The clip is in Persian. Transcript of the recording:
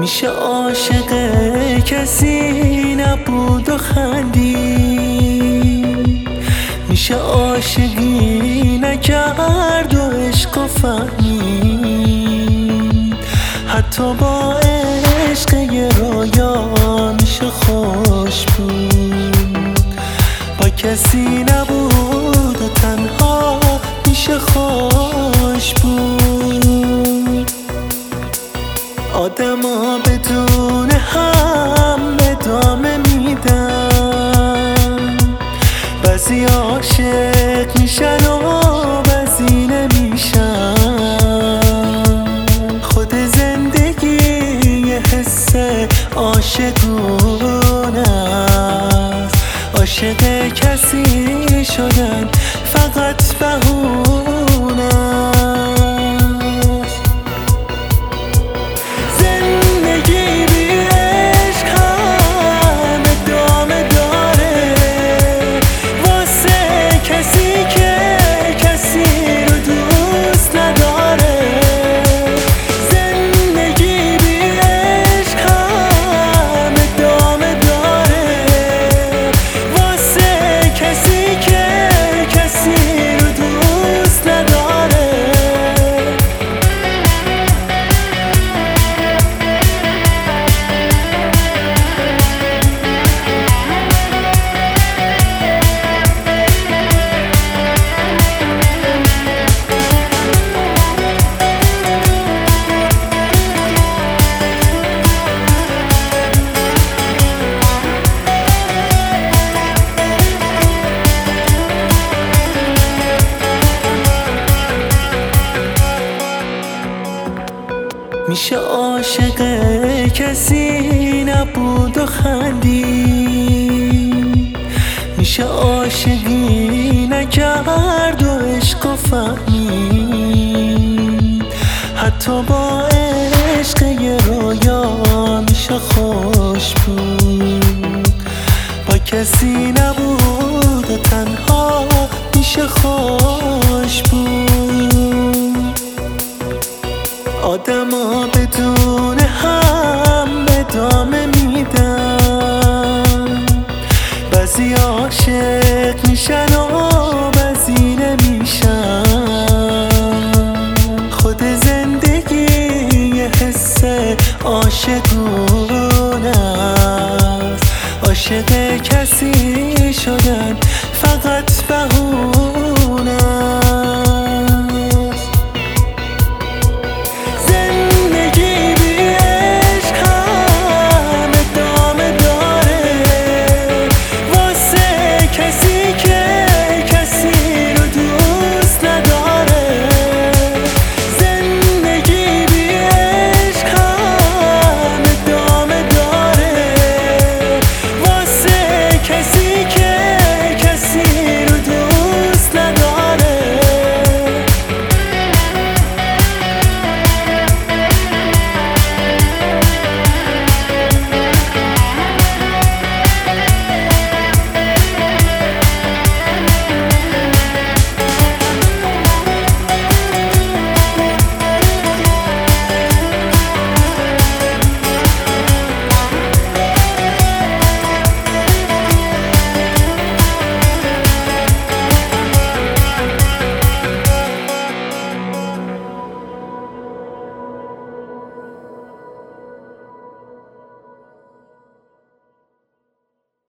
میشه عاشق کسی نبود و خندید، میشه عاشقی نکرد و عشق و فهمید. حتی با عشق یه رویا میشه خوش بود، با کسی نبود و تنها میشه خوش بود. آدما بدون هم ادامه میدن، بعضی عاشق میشن و بعضی نمیشن. خود زندگی یه حس عاشقونه است، عاشق کسی شدن فقط بهونه است. زندگی بی عشق هم ادامه داره، واسه کسی که کسی رو دوست نداره. زندگی بی عشق هم ادامه داره، واسه کسی که کسی رو دوست نداره. میشه عاشق کسی نبود و خندید، میشه عاشقی نکرد و عشق و فهمید. حتی با عشق یه رویا میشه خوش بود، با کسی نبود و تنها میشه خوش